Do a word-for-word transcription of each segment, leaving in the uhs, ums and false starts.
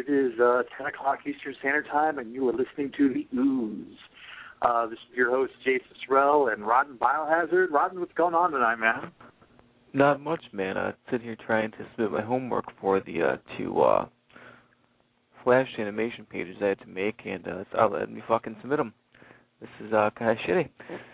It is uh, ten o'clock Eastern Standard Time, and you are listening to The Ooze. Uh, this is your host, Jason Sorrell, and Rodden Biohazard. Rodden, what's going on tonight, man? Not much, man. I'm sitting here trying to submit my homework for the uh, two uh, Flash animation pages I had to make, and uh, it's not letting me fucking submit them. This is uh, kind of shitty.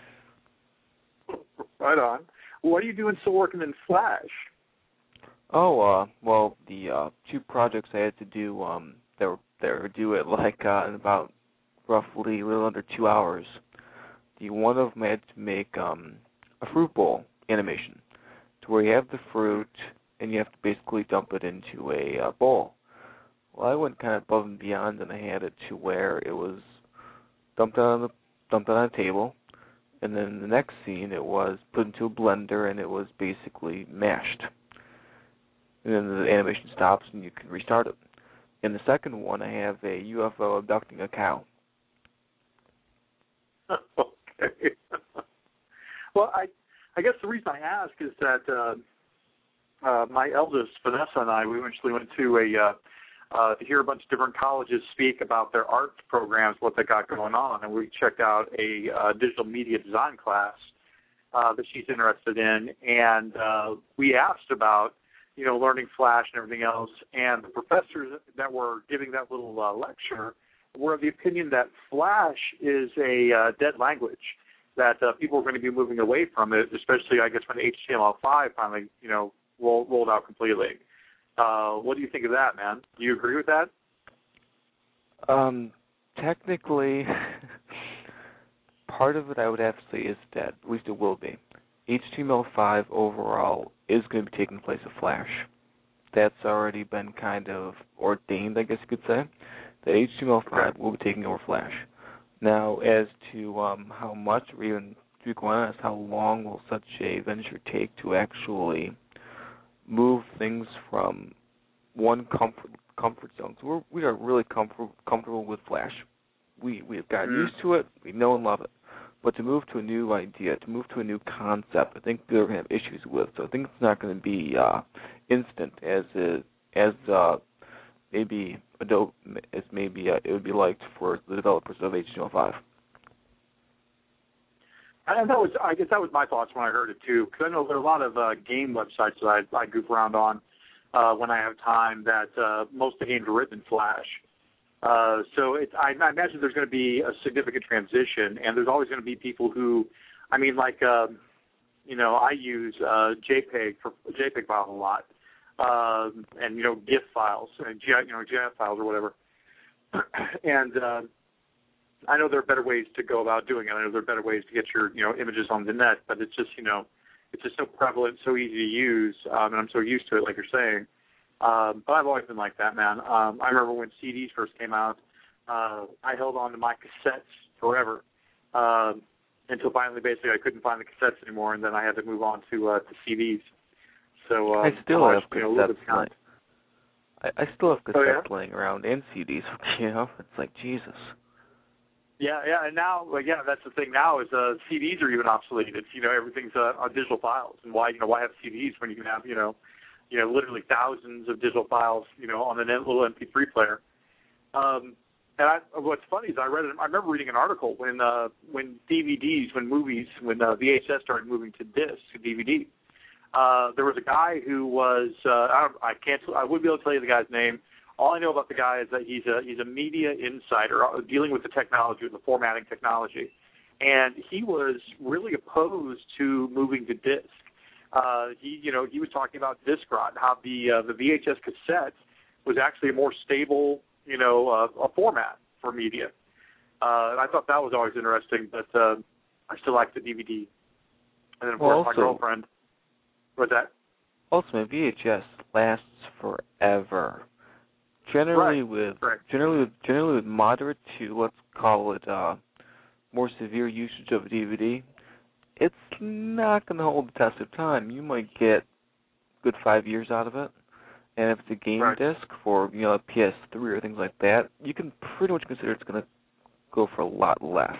Right on. What are you doing still working in Flash? Oh, uh, well, the uh, two projects I had to do, um, they were they were due at like uh, in about roughly a little under two hours. The one of them I had to make um, a fruit bowl animation, to where you have the fruit and you have to basically dump it into a uh, bowl. Well, I went kind of above and beyond, and I had it to where it was dumped on the dumped on a table, and then in the next scene it was put into a blender and it was basically mashed. And then the animation stops and you can restart it. In the second one, I have a U F O abducting a cow. Okay. Well, I I guess the reason I ask is that uh, uh, my eldest, Vanessa, and I, we eventually went to a uh, uh, to hear a bunch of different colleges speak about their art programs, what they got going on, and we checked out a uh, digital media design class uh, that she's interested in, and uh, we asked about, you know, learning Flash and everything else, and the professors that were giving that little uh, lecture were of the opinion that Flash is a uh, dead language, that uh, people are going to be moving away from it, especially, I guess, when H T M L five finally, you know, roll, rolled out completely. Uh, what do you think of that, man? Do you agree with that? Um, technically, part of it I would have to say is dead. At least it will be. H T M L five overall is going to be taking the place of Flash. That's already been kind of ordained, I guess you could say, that H T M L five okay. will be taking over Flash. Now, as to um, how much, or even to be quite honest, how long will such a venture take to actually move things from one comfort comfort zone? So we're, we are really comfort, comfortable with Flash. We we have gotten mm. used to it. We know and love it. But to move to a new idea, to move to a new concept, I think they're going to have issues with. So I think it's not going to be uh, instant as it, as uh, maybe Adobe as maybe uh, it would be liked for the developers of H T M L five. And that was, I guess, that was my thoughts when I heard it too. Because I know there are a lot of uh, game websites that I, I goof around on uh, when I have time. That uh, most of the games are written in Flash. Uh, so it, I, I imagine there's going to be a significant transition, and there's always going to be people who, I mean, like, uh, you know, I use uh, JPEG for JPEG files a lot, uh, and you know, GIF files, and G, you know, G I F files or whatever. and uh, I know there are better ways to go about doing it. I know there are better ways to get your, you know, images on the net, but it's just, you know, it's just so prevalent, so easy to use, um, and I'm so used to it, like you're saying. Um, but I've always been like that, man. Um, I remember when C Ds first came out, uh, I held on to my cassettes forever um, until finally, basically, I couldn't find the cassettes anymore, and then I had to move on to uh, to C Ds. So um, I still I have you know, cassettes. Like, I, I still have cassettes oh, yeah? laying around and C Ds. You know, it's like Jesus. Yeah, yeah, and now, like, yeah, that's the thing now is uh, C Ds are even obsolete. It's, you know, everything's uh, on digital files, and why, you know, why have C Ds when you can have, you know, you know, literally thousands of digital files, you know, on a little M P three player. Um, and I, what's funny is I read, I remember reading an article when uh, when D V Ds, when movies, when uh, V H S started moving to disc, to D V D. Uh, there was a guy who was, uh, I, don't, I can't, I wouldn't be able to tell you the guy's name. All I know about the guy is that he's a he's a media insider uh, dealing with the technology, with the formatting technology, and he was really opposed to moving to disc. Uh, he, you know, he was talking about Discrot, how the uh, the V H S cassette was actually a more stable, you know, uh, a format for media. Uh, and I thought that was always interesting, but uh, I still like the D V D. And then of well, course also, my girlfriend. What's that? Also, my V H S lasts forever. Generally right. with right. generally with generally with moderate to, let's call it uh, more severe usage of a D V D. It's not going to hold the test of time. You might get a good five years out of it. And if it's a game right. disc for, you know, a P S three or things like that, you can pretty much consider it's going to go for a lot less.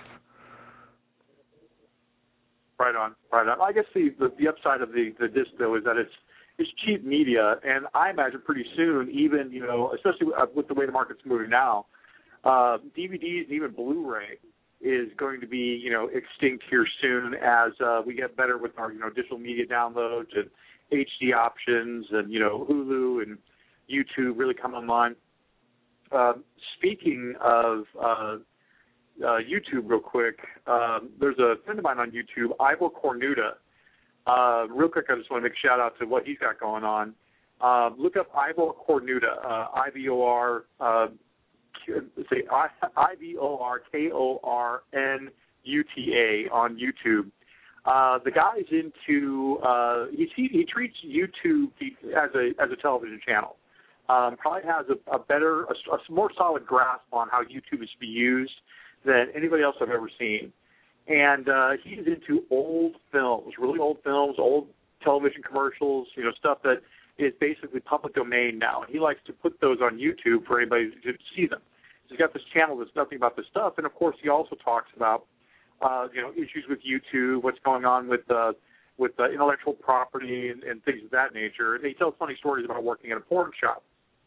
Right on, right on. I guess the, the, the upside of the, the disc, though, is that it's it's cheap media, and I imagine pretty soon, even, you know, especially with the way the market's moving now, uh, D V Ds and even Blu-ray is going to be, you know, extinct here soon as uh, we get better with our, you know, digital media downloads and H D options and, you know, Hulu and YouTube really come online. Uh, speaking of uh, uh, YouTube real quick, um, there's a friend of mine on YouTube, Ivor Cornuta. Uh, real quick, I just want to make a shout out to what he's got going on. Uh, look up Ivor Cornuta, uh, I V O R, uh, say I V O R K O R N U T A on YouTube. Uh, the guy's into uh, he, he he treats YouTube as a as a television channel. Um, probably has a, a better, a, a more solid grasp on how YouTube is to be used than anybody else I've ever seen. And uh, he's into old films, really old films, old television commercials, you know, stuff that is basically public domain now. And he likes to put those on YouTube for anybody to see them. So he's got this channel that's nothing about this stuff. And, of course, he also talks about, uh, you know, issues with YouTube, what's going on with uh, with uh, intellectual property and, and things of that nature. And he tells funny stories about working at a porn shop.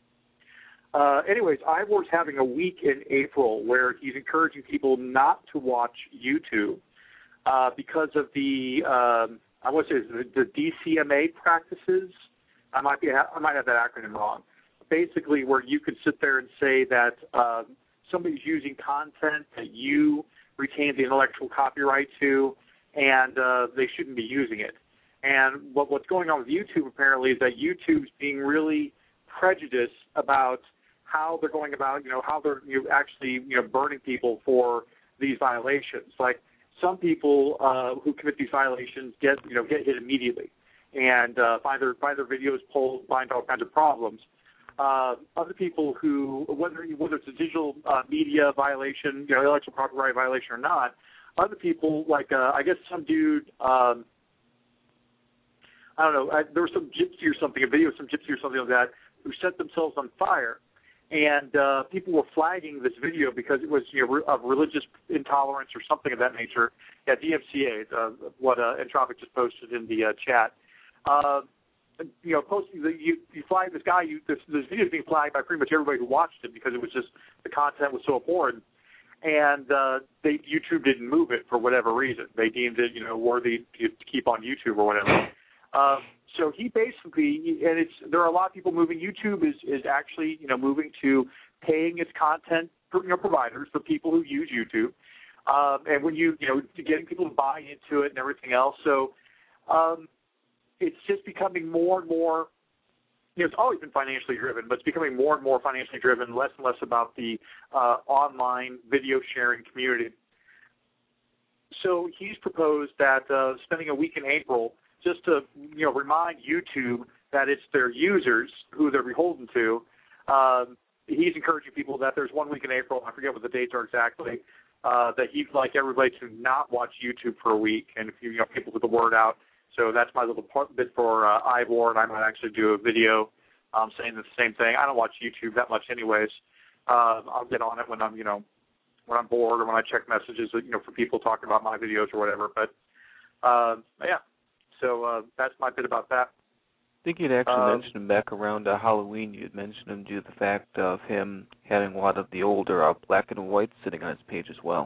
Uh, anyways, Ivor's having a week in April where he's encouraging people not to watch YouTube uh, because of the, um, I want to say the, the D C M A practices. I might be, I might have that acronym wrong. Basically, where you could sit there and say that uh, somebody's using content that you retain the intellectual copyright to, and uh, they shouldn't be using it. And what, what's going on with YouTube apparently is that YouTube's being really prejudiced about how they're going about, you know, how they're you know, actually, you know, burning people for these violations. Like some people uh, who commit these violations get, you know, get hit immediately, and uh, find their find their videos pulled, find all kinds of problems. Uh, other people who, whether whether it's a digital uh, media violation, you know, intellectual property violation or not, other people like uh, I guess some dude. Um, I don't know. I, there was some gypsy or something, a video of some gypsy or something like that, who set themselves on fire. And uh, people were flagging this video because it was, you know, of religious intolerance or something of that nature. Yeah, D M C A, uh, what uh, Entropic just posted in the uh, chat. Uh, you know, posting the, you, you flag this guy. You, this, this video is being flagged by pretty much everybody who watched it because it was just the content was so abhorrent. And uh, they, YouTube didn't move it for whatever reason. They deemed it, you know, worthy to, to keep on YouTube or whatever. Uh, So he basically, and it's there are a lot of people moving. YouTube is, is actually, you know, moving to paying its content, you know, providers, the people who use YouTube, um, and when you, you know, getting people to buy into it and everything else. So um, it's just becoming more and more. You know, it's always been financially driven, but it's becoming more and more financially driven, less and less about the uh, online video sharing community. So he's proposed that uh, spending a week in April, just to, you know, remind YouTube that it's their users who they're beholden to. Um, he's encouraging people that there's one week in April, I forget what the dates are exactly, uh, that he'd like everybody to not watch YouTube for a week, and if you, you know, people get the word out. So that's my little part, bit for uh, Ivor, and I might actually do a video um, saying the same thing. I don't watch YouTube that much anyways. Uh, I'll get on it when I'm, you know, when I'm bored or when I check messages, you know, for people talking about my videos or whatever. But, uh, yeah. So uh, that's my bit about that. I think you'd actually um, mentioned him back around uh, Halloween. You'd mentioned him due to the fact of him having a lot of the older uh, black and white sitting on his page as well.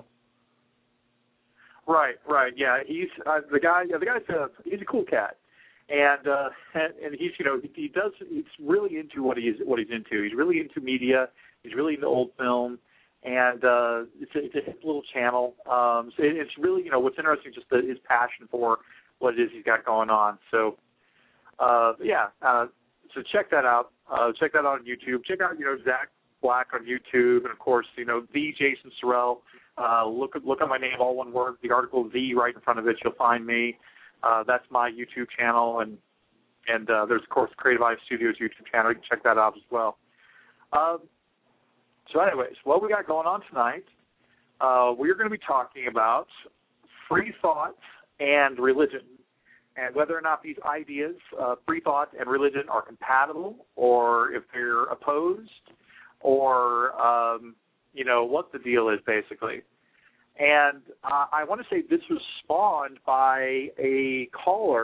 Right, right, yeah. He's uh, the guy. Yeah, the guy's uh, he's a cool cat, and uh, and, and he's you know he, he does he's really into what he's what he's into. He's really into media. He's really into old film, and uh, it's a, it's a hip little channel. Um, so it, it's really you know what's interesting is just the, his passion for what it is he's got going on. So, uh, yeah, uh, so check that out. Uh, check that out on YouTube. Check out, you know, Zach Black on YouTube, and of course, you know, the Jason Sorrell. Uh, look look at my name, all one word. The article "the" right in front of it. You'll find me. Uh, that's my YouTube channel, and and uh, there's of course Creative Eye Studios YouTube channel. You can check that out as well. Um, so, anyways, what we got going on tonight? Uh, we're going to be talking about free thought and religion, and whether or not these ideas, uh, free thought and religion, are compatible, or if they're opposed, or um, you know what the deal is, basically. And uh, I want to say this was spawned by a caller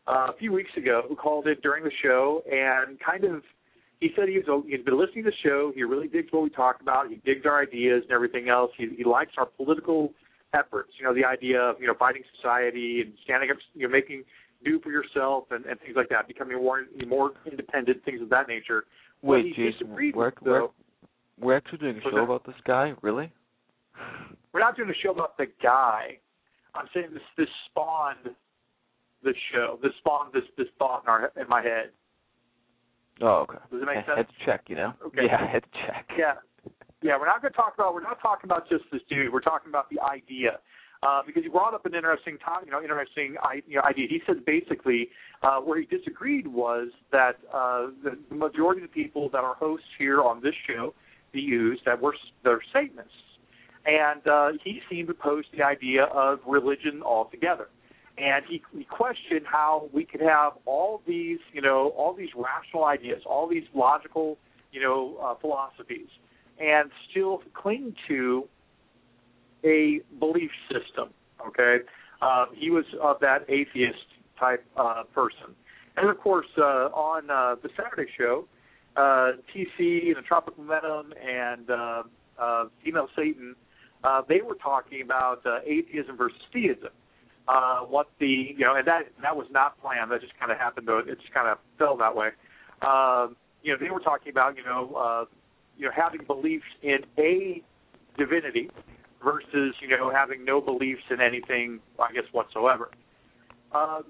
uh, a few weeks ago who called in during the show and kind of, he said he was, he's been listening to the show. He really digs what we talk about. He digs our ideas and everything else. He, he likes our political efforts, you know, the idea of, you know, fighting society and standing up, you know, making do for yourself and, and things like that, becoming more more independent, things of that nature. Wait, Jason, we're, we're, we're actually doing a show that, about this guy? Really? We're not doing a show about the guy. I'm saying this this spawned the show. This spawned this this thought in our in my head. Oh, okay. Does it make I sense? had to check, you know. Okay. Yeah, I had to check. Yeah, yeah. We're not going to talk about. We're not talking about just this dude. We're talking about the idea, uh, because he brought up an interesting time. You know, interesting you know, idea. He said basically uh, where he disagreed was that uh, the, the majority of the people that are hosts here on this show, the U's, that were they're Satanists. And uh, he seemed to oppose the idea of religion altogether. And he, he questioned how we could have all these, you know, all these rational ideas, all these logical, you know, uh, philosophies, and still cling to a belief system, okay? Um, he was of that atheist type uh, person. And, of course, uh, on uh, the Saturday show, uh, T C and the Tropical Momentum and uh, uh, Female Satan, Uh, they were talking about uh, atheism versus theism. Uh, what the you know, and that that was not planned. That just kind of happened. To, it just kind of fell that way. Um, you know, they were talking about you know, uh, you know, having beliefs in a divinity versus you know having no beliefs in anything, I guess whatsoever. Um,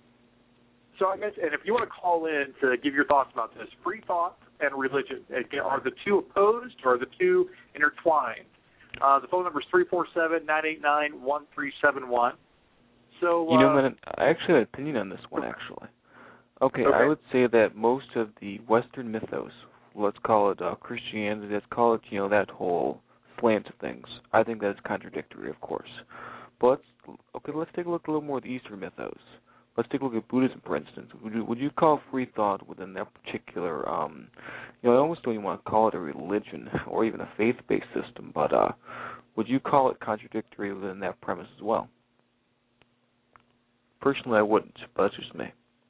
so I guess, and if you want to call in to give your thoughts about this, free thought and religion, are the two opposed or are the two intertwined? Uh, the phone number is three four seven, nine eight nine, one three seven one. So, uh, you know, man, I actually have an opinion on this one, actually. Okay, okay. I would say that most of the Western mythos, let's call it uh, Christianity, let's call it, you know, that whole slant of things, I think that's contradictory, of course. But, let's, okay, let's take a look a little more at the Eastern mythos. Let's take a look at Buddhism, for instance. Would you, would you call free thought within that particular, um, you know, I almost don't even want to call it a religion or even a faith-based system, but uh, would you call it contradictory within that premise as well? Personally, I wouldn't, but that's just me.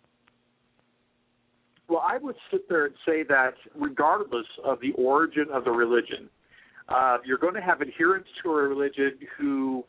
Well, I would sit there and say that regardless of the origin of the religion, uh, you're going to have adherents to a religion who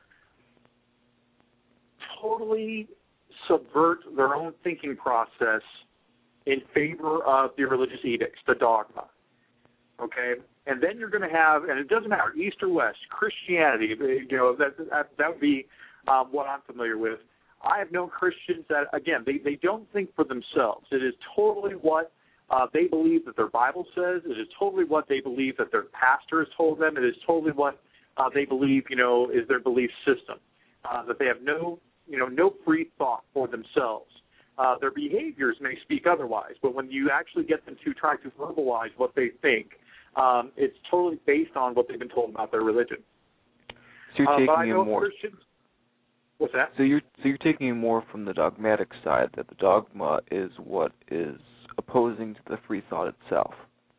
totally subvert their own thinking process in favor of the religious edicts, the dogma. Okay? And then you're going to have, and it doesn't matter, East or West, Christianity, you know, that that, that would be um, what I'm familiar with. I have known Christians that, again, they, they don't think for themselves. It is totally what uh, they believe that their Bible says. It is totally what they believe that their pastor has told them. It is totally what uh, they believe, you know, is their belief system. Uh, that they have no, you know, no free thought for themselves. Uh, their behaviors may speak otherwise, but when you actually get them to try to verbalize what they think, um, it's totally based on what they've been told about their religion. So you're uh, taking but I know it more. Christians, what's that? So you're so you're taking it more from the dogmatic side, that the dogma is what is opposing to the free thought itself.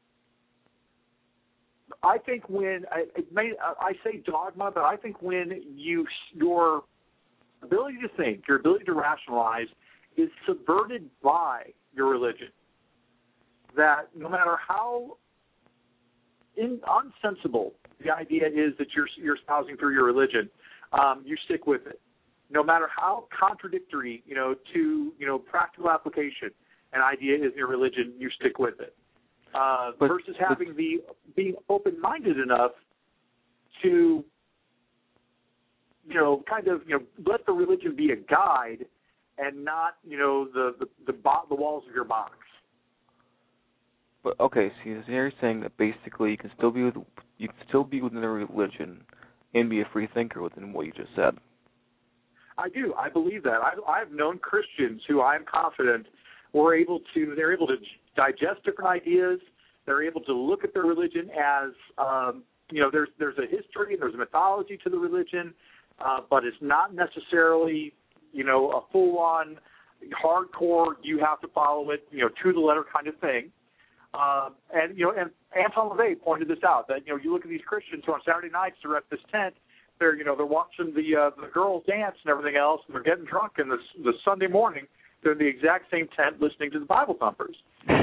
I think when I, it may, I say dogma, but I think when you your ability to think, your ability to rationalize, is subverted by your religion. That no matter how in, unsensible the idea is that you're you're espousing through your religion, um, you stick with it. No matter how contradictory, you know, to you know practical application an idea is in your religion, you stick with it. Uh, but, versus having but, the being open-minded enough to, you know, kind of you know let the religion be a guide and not you know the the the, bo- the walls of your box. But okay, so you're saying that basically you can still be with, you can still be within a religion and be a free thinker within what you just said. I do. I believe that. I, I've known Christians who I'm confident were able to. They're able to digest different ideas. They're able to look at their religion as um, you know. There's there's a history and there's a mythology to the religion, uh, but it's not necessarily you know a full-on hardcore. You have to follow it you know to the letter kind of thing. Um, and you know, and Anton LaVey pointed this out that you know you look at these Christians who on Saturday nights they're at this tent, they're you know they're watching the uh, the girls dance and everything else, and they're getting drunk, and the the Sunday morning they're in the exact same tent listening to the Bible thumpers.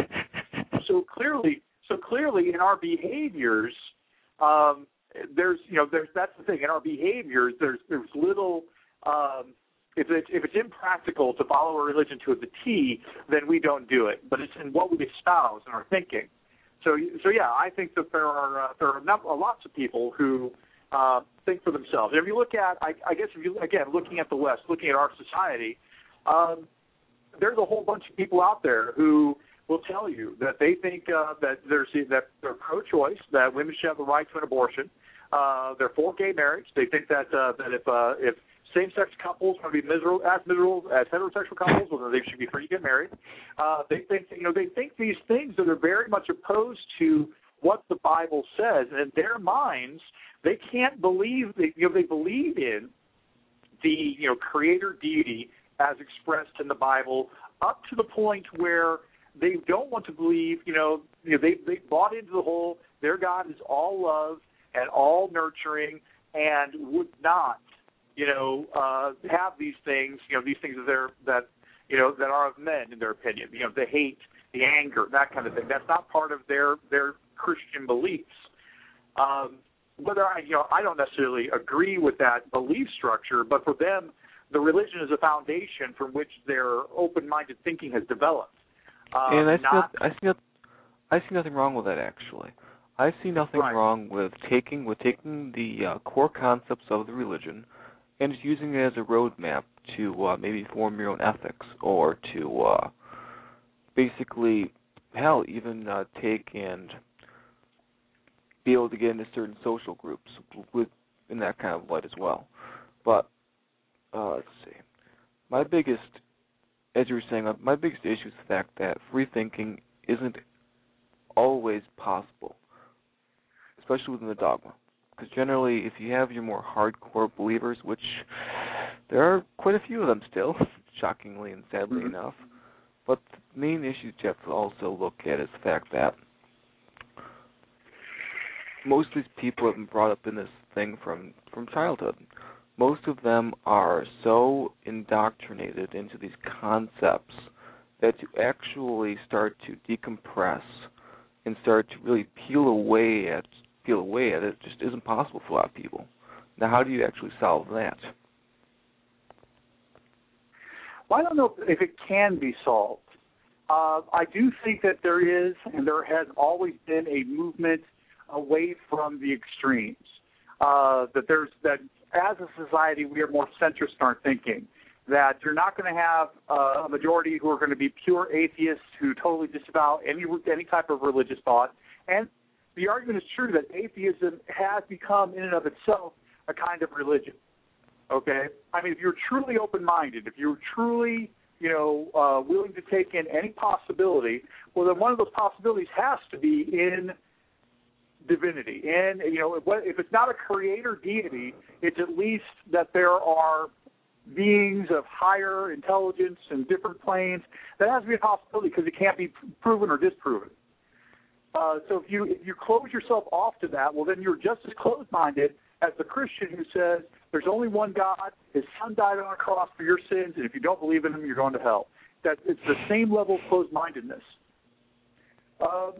so clearly, so clearly, in our behaviors, um, there's you know there's that's the thing. In our behaviors, there's there's little. Um, if it's if it's impractical to follow a religion to the T, then we don't do it. But it's in what we espouse in our thinking. So so yeah, I think that there are uh, there are not, uh, lots of people who uh, think for themselves. And if you look at, I, I guess if you again looking at the West, looking at our society, um, there's a whole bunch of people out there who will tell you that they think uh, that there's that they're pro-choice, that women should have the right to an abortion. Uh, they're for gay marriage. They think that uh, that if uh, if same-sex couples want to be miserable as miserable as heterosexual couples, well, then they should be free to get married. Uh, they think you know they think these things that are very much opposed to what the Bible says, and in their minds, they can't believe they you know they believe in the you know creator deity as expressed in the Bible, up to the point where they don't want to believe you know you know they they bought into the whole their God is all love and all nurturing and would not. You know, uh, have these things, you know, these things that they're, that, you know, that are of men in their opinion. You know, the hate, the anger, that kind of thing. That's not part of their their Christian beliefs. Um, whether I, you know, I don't necessarily agree with that belief structure, but for them, the religion is a foundation from which their open-minded thinking has developed. Um, and I see, not, I see, not, I see nothing wrong with that. Actually, I see nothing right. wrong with taking with taking the uh, core concepts of the religion and just using it as a roadmap to uh, maybe form your own ethics, or to uh, basically, hell, even uh, take and be able to get into certain social groups with in that kind of light as well. But uh, let's see, my biggest, as you were saying, uh, my biggest issue is the fact that free thinking isn't always possible, especially within the dogma. Because generally, if you have your more hardcore believers, which there are quite a few of them still, shockingly and sadly mm-hmm. enough, but the main issue you have to also look at is the fact that most of these people have been brought up in this thing from, from childhood. Most of them are so indoctrinated into these concepts that to actually start to decompress and start to really peel away at peel away at it just isn't possible for a lot of people. Now, how do you actually solve that? Well, I don't know if it can be solved. Uh, I do think that there is, and there has always been, a movement away from the extremes. Uh, that there's that as a society we are more centrist in our thinking. That you're not going to have uh, a majority who are going to be pure atheists who totally disavow any any type of religious thought. And the argument is true that atheism has become, in and of itself, a kind of religion. Okay? I mean, if you're truly open-minded, if you're truly, you know, uh, willing to take in any possibility, well, then one of those possibilities has to be in divinity. And, you know, if, if it's not a creator deity, it's at least that there are beings of higher intelligence and different planes. That has to be a possibility because it can't be proven or disproven. Uh, so if you if you close yourself off to that, well, then you're just as closed-minded as the Christian who says there's only one God, his son died on a cross for your sins, and if you don't believe in him, you're going to hell. That it's the same level of closed-mindedness. Um,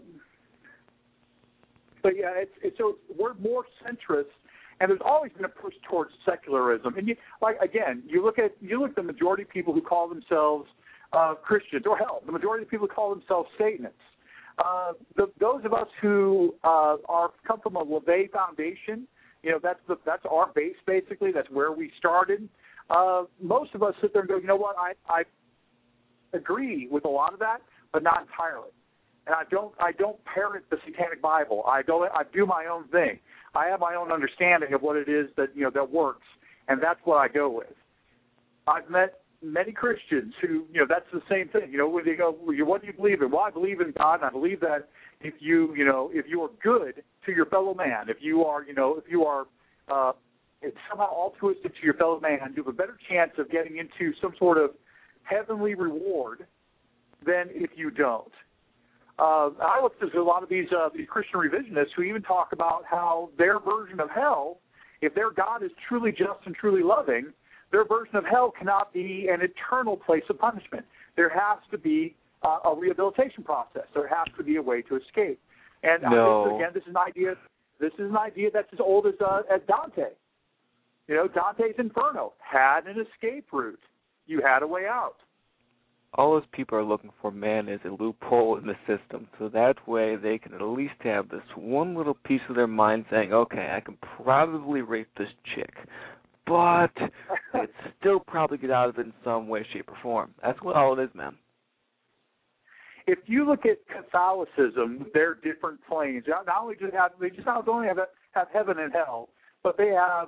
but yeah, it's, it's so we're more centrist, and there's always been a push towards secularism. And you, like again, you look at you look at the majority of people who call themselves uh, Christians, or hell, the majority of people who call themselves Satanists. Uh, the, those of us who uh, are come from a LaVey foundation, you know, that's the, that's our base basically. That's where we started. Uh, most of us sit there and go, you know what? I, I agree with a lot of that, but not entirely. And I don't I don't parrot the Satanic Bible. I go I do my own thing. I have my own understanding of what it is that you know that works, and that's what I go with. I've met many Christians who, you know, that's the same thing. You know, when they go, well, what do you believe in? Well, I believe in God, and I believe that if you, you know, if you are good to your fellow man, if you are, you know, if you are uh, somehow altruistic to your fellow man, you have a better chance of getting into some sort of heavenly reward than if you don't. Uh, I look at a lot of these uh, these Christian revisionists who even talk about how their version of hell, if their God is truly just and truly loving, their version of hell cannot be an eternal place of punishment. there has to be uh, a rehabilitation process. There has to be a way to escape. And no. uh, again, this is an idea. This is an idea that's as old as uh, as Dante. You know, Dante's Inferno had an escape route. You had a way out. All those people are looking for, man, is a loophole in the system, so that way they can at least have this one little piece of their mind saying, okay, I can probably rape this chick, but I'd still probably get out of it in some way, shape, or form. That's what all it is, man. If you look at Catholicism, they're different planes. Not only do they have, they just not only have, have heaven and hell, but they have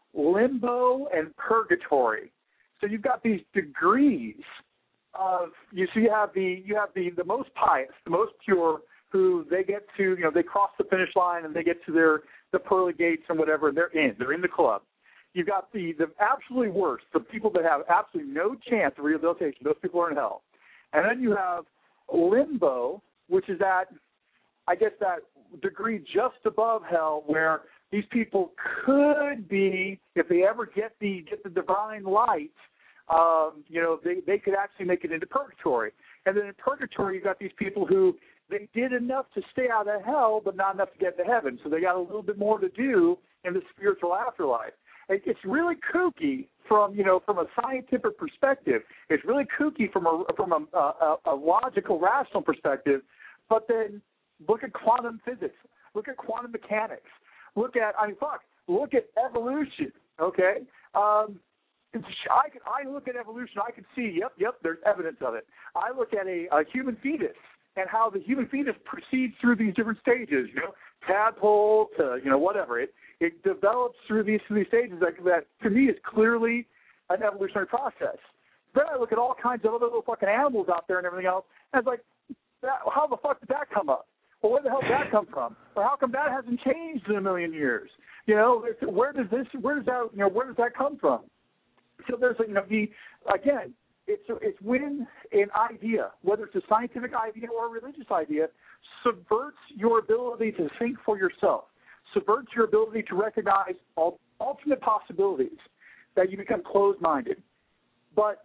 limbo and purgatory. So you've got these degrees of you. So you have the you have the, the most pious, the most pure, who they get to, you know, they cross the finish line and they get to their the pearly gates and whatever, and they're in. They're in the club. You've got the the absolutely worst, the people that have absolutely no chance of rehabilitation. Those people are in hell. And then you have limbo, which is that, I guess, that degree just above hell, where these people could be, if they ever get the get the divine light, um, you know, they, they could actually make it into purgatory. And then in purgatory, you've got these people who they did enough to stay out of hell, but not enough to get to heaven. So they got a little bit more to do in the spiritual afterlife. It, it's really kooky from, you know, from a scientific perspective. It's really kooky from a from a, a, a logical, rational perspective. But then look at quantum physics. Look at quantum mechanics. Look at, I mean, fuck, look at evolution, okay? Um, I, can, I look at evolution, I can see, yep, yep, there's evidence of it. I look at a, a human fetus and how the human fetus proceeds through these different stages, you know, tadpole to, you know, whatever. It it develops through these, through these stages that, that, to me, is clearly an evolutionary process. Then I look at all kinds of other little fucking animals out there and everything else, and it's like, that, how the fuck did that come up? Well, where the hell did that come from? Or how come that hasn't changed in a million years? You know, where does this, where does that, you know, where does that come from? So there's, you know, the, again, it's it's when an idea, whether it's a scientific idea or a religious idea, subverts your ability to think for yourself, subverts your ability to recognize all, alternate possibilities, that you become closed-minded. But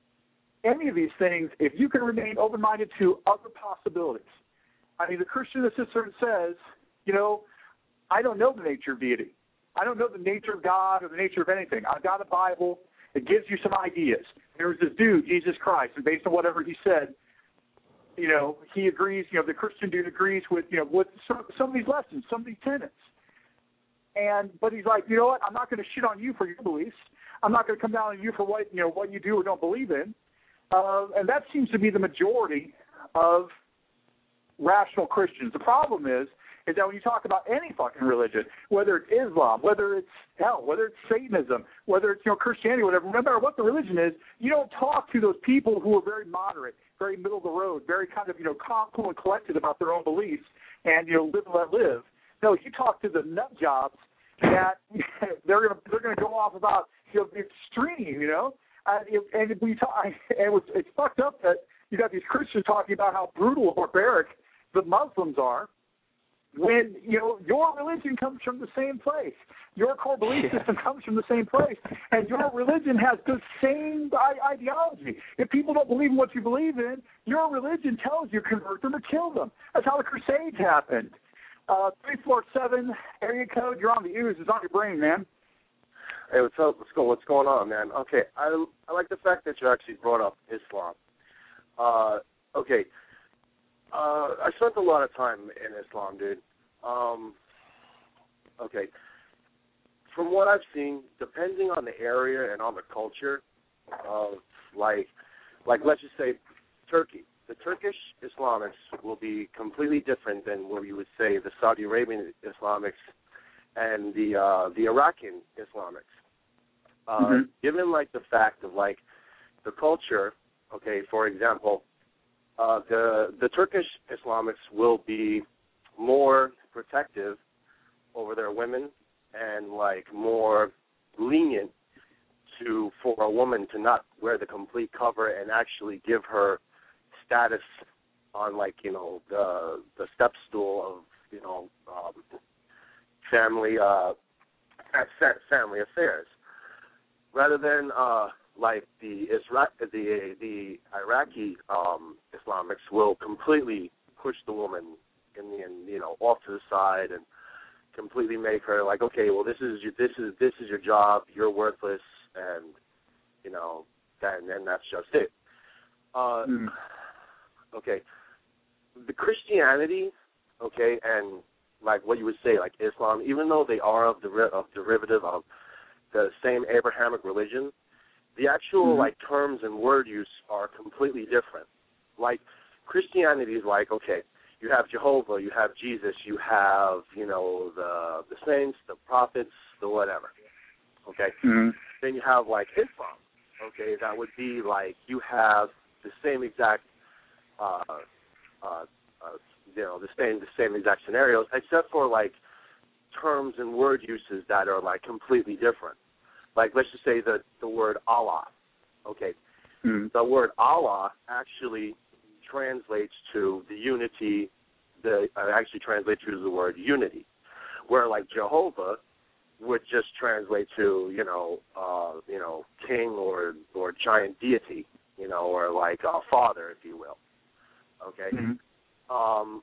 any of these things, if you can remain open-minded to other possibilities, I mean, the Christian assistant says, you know, I don't know the nature of deity. I don't know the nature of God or the nature of anything. I've got a Bible. It gives you some ideas. There was this dude, Jesus Christ, and based on whatever he said, you know, he agrees, you know, the Christian dude agrees with, you know, with some, some of these lessons, some of these tenets. And, but he's like, you know what, I'm not going to shit on you for your beliefs. I'm not going to come down on you for what, you know, what you do or don't believe in. Uh, and that seems to be the majority of rational Christians. The problem is, is that when you talk about any fucking religion, whether it's Islam, whether it's hell, whether it's Satanism, whether it's, you know, Christianity, whatever, no matter what the religion is, you don't talk to those people who are very moderate, very middle of the road, very kind of, you know, calm, cool, and collected about their own beliefs, and, you know, live and let live. No, you talk to the nut jobs that they're gonna they're gonna go off about, you know, the extreme, you know, and, and we talk, and it was, it's fucked up that you got these Christians talking about how brutal or barbaric the Muslims are, when, you know, your religion comes from the same place. Your core belief yeah. system comes from the same place. And your religion has the same ideology. If people don't believe in what you believe in, your religion tells you convert them or kill them. That's how the Crusades happened. Uh, three four seven, area code, you're on the ooze. It's on your brain, man. Hey, what's up? What's going, what's going on, man? Okay, I, I like the fact that you actually brought up Islam. Uh, okay. Uh, I spent a lot of time in Islam, dude. Um, okay. From what I've seen, depending on the area and on the culture, of like, like let's just say Turkey. The Turkish Islamics will be completely different than what you would say the Saudi Arabian Islamics and the uh, the Iraqi Islamics. Uh, mm-hmm. Given like the fact of like the culture, okay, for example. Uh, the the Turkish Islamics will be more protective over their women and like more lenient to for a woman to not wear the complete cover and actually give her status on like you know the the step stool of you know um, family uh, family affairs, rather than uh, like the Isra- the the Iraqi um, Islamics will completely push the woman in the in, you know off to the side and completely make her like, okay, well this is your this is this is your job, you're worthless, and you know then then that's just it. Uh, mm. Okay, the Christianity, okay, and like what you would say, like Islam, even though they are of the of derivative of the same Abrahamic religion, the actual mm-hmm. like terms and word use are completely different. Like Christianity is like, okay, you have Jehovah, you have Jesus, you have you know the the saints, the prophets, the whatever. Okay, mm-hmm. Then you have like Islam. Okay, that would be like you have the same exact, uh, uh, uh, you know, the same the same exact scenarios, except for like terms and word uses that are like completely different. Like let's just say the the word Allah. Okay, mm-hmm. The word Allah actually translates to the unity. The uh, actually translates to the word unity, where like Jehovah would just translate to you know uh, you know king or or giant deity, you know, or like a father, if you will. Okay, mm-hmm. um,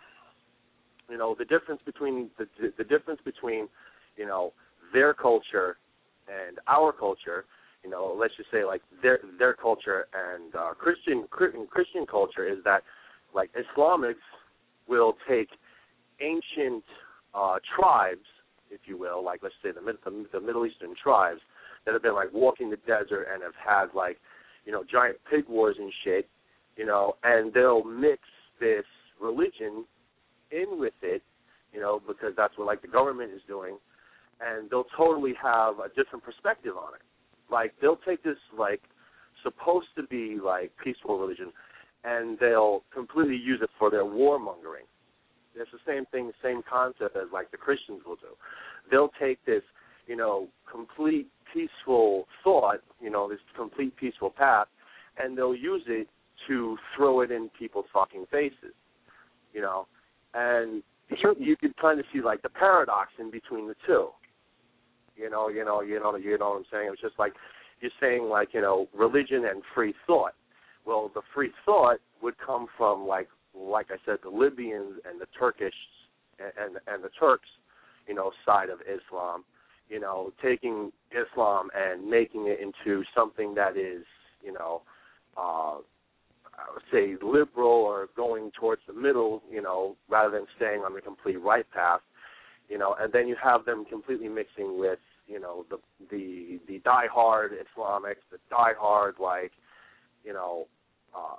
you know the difference between the the difference between you know their culture and our culture. You know, let's just say like their their culture and uh, Christian Christian culture is that like Islamics will take ancient uh, tribes, if you will, like let's say the, the the Middle Eastern tribes that have been like walking the desert and have had like you know giant pig wars and shit, you know, and they'll mix this religion in with it, you know, because that's what like the government is doing, and they'll totally have a different perspective on it. Like they'll take this like supposed to be like peaceful religion, and they'll completely use it for their warmongering. It's the same thing, same concept as like the Christians will do. They'll take this, you know, complete peaceful thought, you know, this complete peaceful path, and they'll use it to throw it in people's fucking faces, you know. And you could kind of see like the paradox in between the two. You know, you know, you know, you know what I'm saying? It's just like you're saying, like, you know, religion and free thought. Well, the free thought would come from, like, like I said, the Libyans and the Turkish and and, and the Turks, you know, side of Islam. You know, taking Islam and making it into something that is, you know, uh, I would say liberal or going towards the middle, you know, rather than staying on the complete right path. You know, and then you have them completely mixing with, you know, the the the diehard Islamics, the diehard like, you know, uh,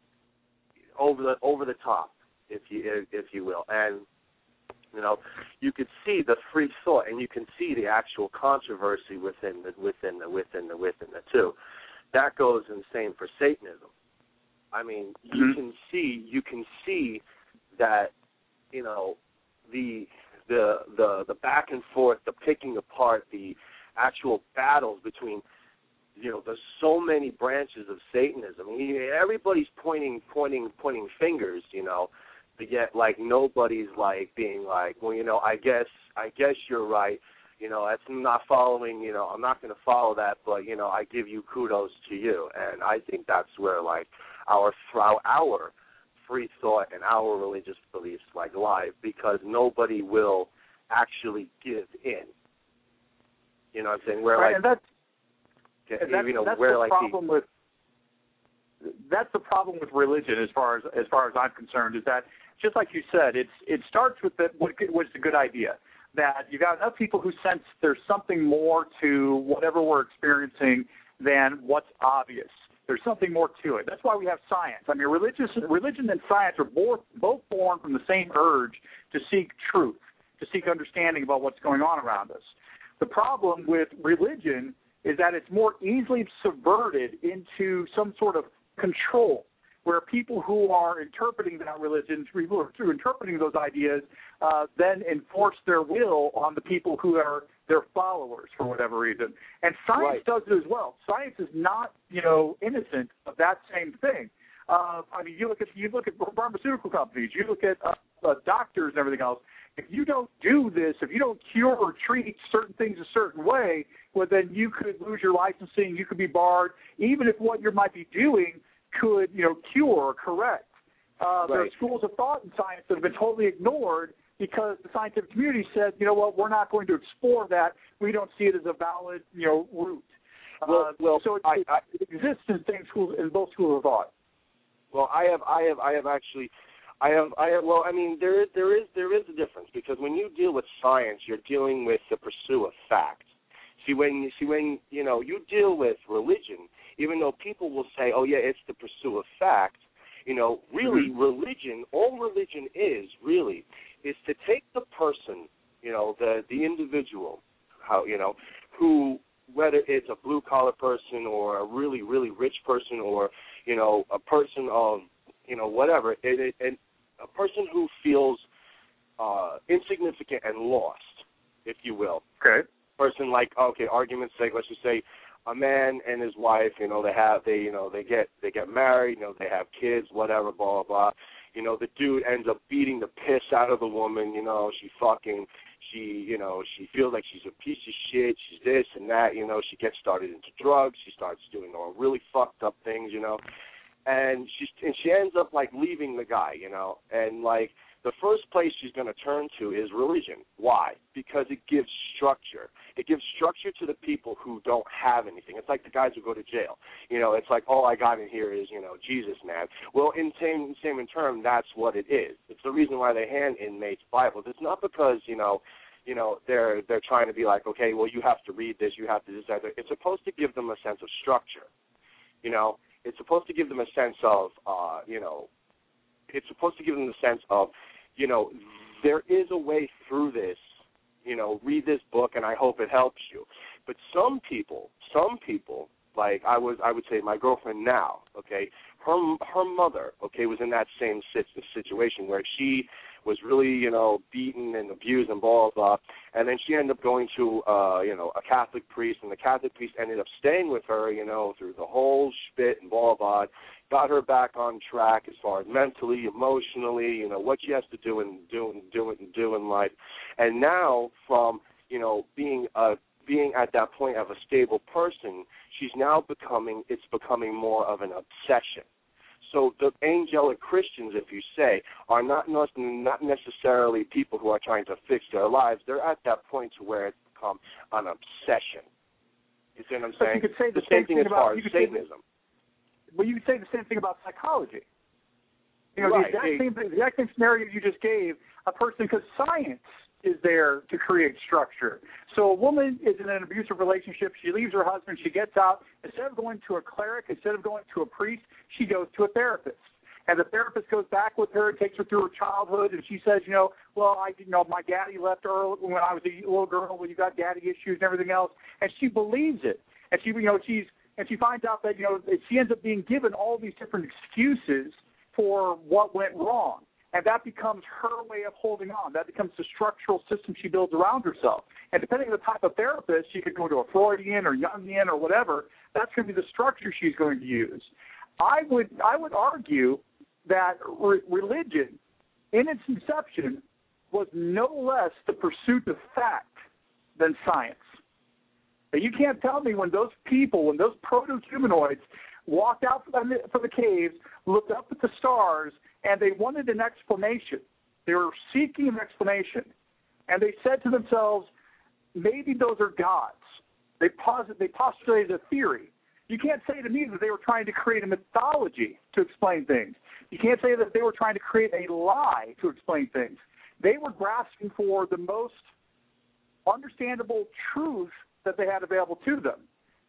over the over the top, if you if you will, and you know, you could see the free thought, and you can see the actual controversy within the within the within the within the two. That goes in the same for Satanism. I mean, you mm-hmm. can see you can see that, you know, the the the the back and forth, the picking apart, the actual battles between, you know, there's so many branches of Satanism. I mean, everybody's pointing pointing pointing fingers, you know, but yet like nobody's like being like, well, you know, I guess I guess you're right. You know, that's not following, you know, I'm not going to follow that, but, you know, I give you kudos to you. And I think that's where, like, our our free thought and our religious beliefs, like, lie, because nobody will actually give in. You know what I'm saying? Where, right, like, and that's, and that's, you know, that's where, the like, problem the, with, that's the problem with religion as far as, as far as I'm concerned, is that, just like you said, it's it starts with the, what what's a good idea. That you got enough people who sense there's something more to whatever we're experiencing than what's obvious. There's something more to it. That's why we have science. I mean, religious, religion and science are both, both born from the same urge to seek truth, to seek understanding about what's going on around us. The problem with religion is that it's more easily subverted into some sort of control, where people who are interpreting that religion, people who are interpreting those ideas, uh, then enforce their will on the people who are their followers for whatever reason. And science right. does it as well. Science is not, you know, innocent of that same thing. Uh, I mean, you look at you look at pharmaceutical companies, you look at uh, uh, doctors and everything else. If you don't do this, if you don't cure or treat certain things a certain way, well, then you could lose your licensing, you could be barred, even if what you might be doing could, you know, cure or correct. Uh, right. There are schools of thought in science that have been totally ignored because the scientific community said, you know what, we're not going to explore that. We don't see it as a valid, you know, route. Well, uh, well so it, I, I, it exists in, same schools, in both schools of thought. Well, I have, I have, I have actually, I have, I have. Well, I mean, there is, there is, there is a difference because when you deal with science, you're dealing with the pursuit of fact. See, when you see when you know you deal with religion, even though people will say, "Oh, yeah, it's the pursuit of fact," you know, really, mm-hmm. religion, all religion is really is to take the person, you know, the the individual, how you know, who whether it's a blue collar person or a really, really rich person or you know a person of you know whatever, it, it, and a person who feels uh, insignificant and lost, if you will. Okay. Person like okay, argument's sake, let's just say a man and his wife, you know, they have they you know they get they get married, you know, they have kids, whatever, blah blah blah. You know, the dude ends up beating the piss out of the woman. You know, she fucking she you know she feels like she's a piece of shit. She's this and that. You know, she gets started into drugs. She starts doing all really fucked up things. You know, and she and she ends up like leaving the guy. You know, and like. The first place she's going to turn to is religion. Why? Because it gives structure. It gives structure to the people who don't have anything. It's like the guys who go to jail. You know, it's like, all I got in here is, you know, Jesus, man. Well, in same, same in term, that's what it is. It's the reason why they hand inmates Bibles. It's not because, you know, you know, they're they're trying to be like, okay, well, you have to read this, you have to do this, that. It's supposed to give them a sense of structure. You know, it's supposed to give them a sense of, uh, you know, it's supposed to give them the sense of, you know, there is a way through this, you know, read this book and I hope it helps you. But some people, some people, like I was, I would say my girlfriend now, okay, her her mother, okay, was in that same situation where she was really, you know, beaten and abused and blah, blah, blah. And then she ended up going to, uh, you know, a Catholic priest, and the Catholic priest ended up staying with her, you know, through the whole spit and blah, blah, got her back on track as far as mentally, emotionally, you know, what she has to do and do and do and do in life. And now from, you know, being a being at that point of a stable person, she's now becoming, it's becoming more of an obsession. So the angelic Christians, if you say, are not not necessarily people who are trying to fix their lives. They're at that point to where it's become an obsession. You see what I'm saying? You could say the, the same, same thing thing as about, far as Satanism. Well, you could say the same thing about psychology. You know, right. the exact Hey. same thing, the exact same scenario you just gave a person, because science is there to create structure. So a woman is in an abusive relationship. She leaves her husband. She gets out. Instead of going to a cleric, instead of going to a priest, she goes to a therapist. And the therapist goes back with her and takes her through her childhood, and she says, you know, well, I, you know, my daddy left early when I was a little girl. Well, you got daddy issues and everything else, and she believes it. And she, you know, she's and she finds out that, you know, she ends up being given all these different excuses for what went wrong. And that becomes her way of holding on. That becomes the structural system she builds around herself. And depending on the type of therapist, she could go to a Freudian or Jungian or whatever. That's going to be the structure she's going to use. I would I would argue that re- religion, in its inception, was no less the pursuit of fact than science. Now, you can't tell me when those people, when those proto-humanoids walked out from the, from the caves, looked up at the stars, and they wanted an explanation. They were seeking an explanation. And they said to themselves, maybe those are gods. They, posit, they postulated a theory. You can't say to me that they were trying to create a mythology to explain things. You can't say that they were trying to create a lie to explain things. They were grasping for the most understandable truth that they had available to them.